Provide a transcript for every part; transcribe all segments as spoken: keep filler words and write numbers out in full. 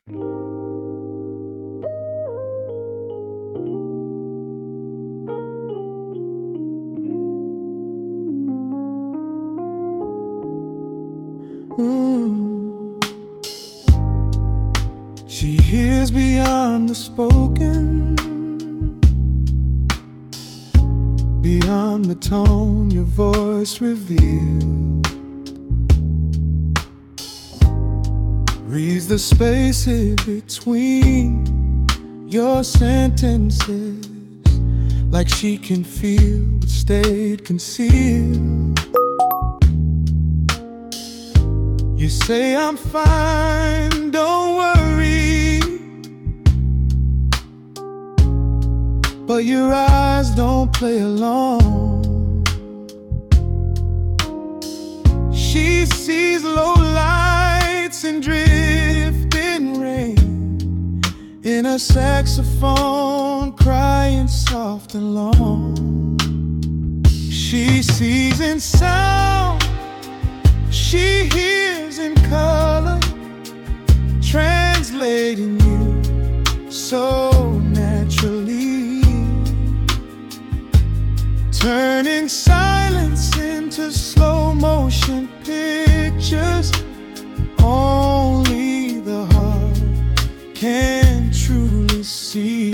Mm. She hears beyond the spoken, beyond the tone your voice reveals, reads the spaces between your sentences, like she can feel what stayed concealed. You say I'm fine, don't worry, but your eyes don't play along. She sees low lights and drifting rain in a saxophone crying soft and long. She sees in sound, she hears in color, translating you so naturally, turning silence into slow motion pictures. Only the heart can truly see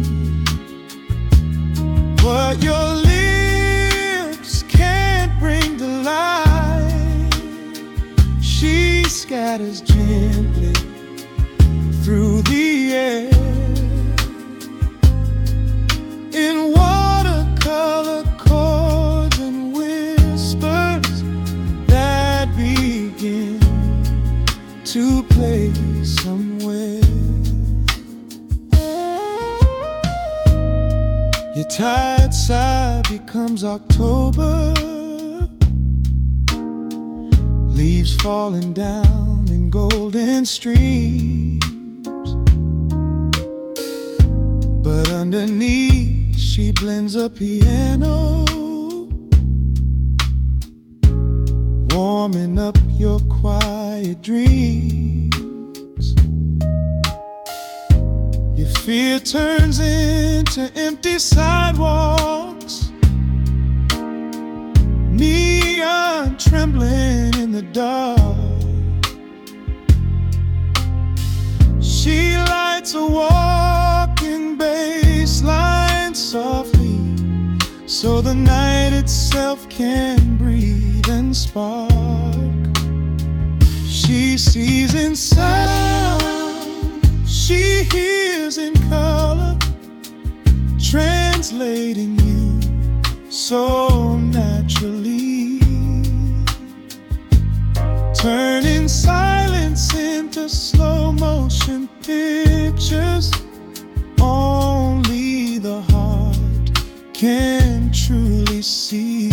what your lips can't bring to life. She scatters gently through the air in watercolor chords and whispers that begin to play somewhere. Your tired sigh becomes October, leaves falling down in golden streams, but underneath she blends a piano, warming up your quiet dreams. Your fear turns into empty sidewalks, neon trembling in the dark. She lights a walking bass line softly, so the night itself can breathe and spark. She sees in sound, she hears in color, translating you so naturally, turning silence into slow motion pictures. Only the heart can truly see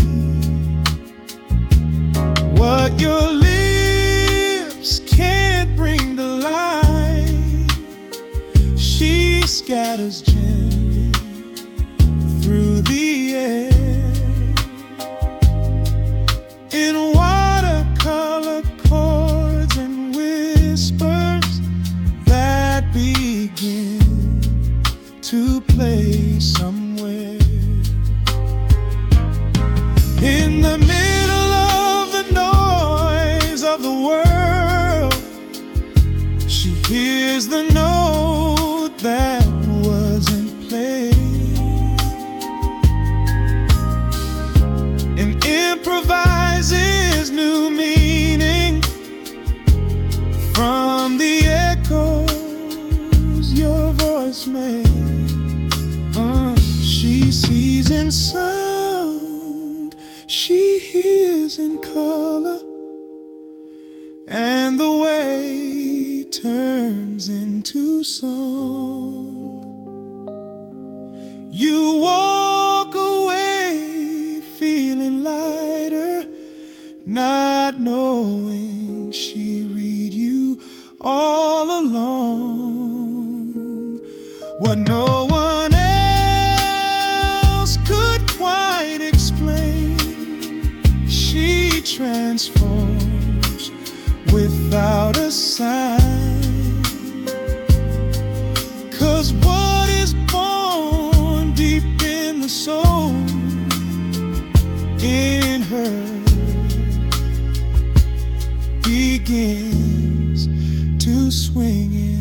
what your lips can't bring to life. She scatters gently through the air in watercolor chords and whispers that begin to play somewhere. In the middle of the noise of the world, she hears the note that wasn't played and improvises new meaning from the echoes your voice made. Uh, she sees in sound, she hears in color, and the way turns into song. You walk away feeling lighter, not knowing she read you all along. What no one else could quite explain, she transforms without a sign. unheard begins to swing in.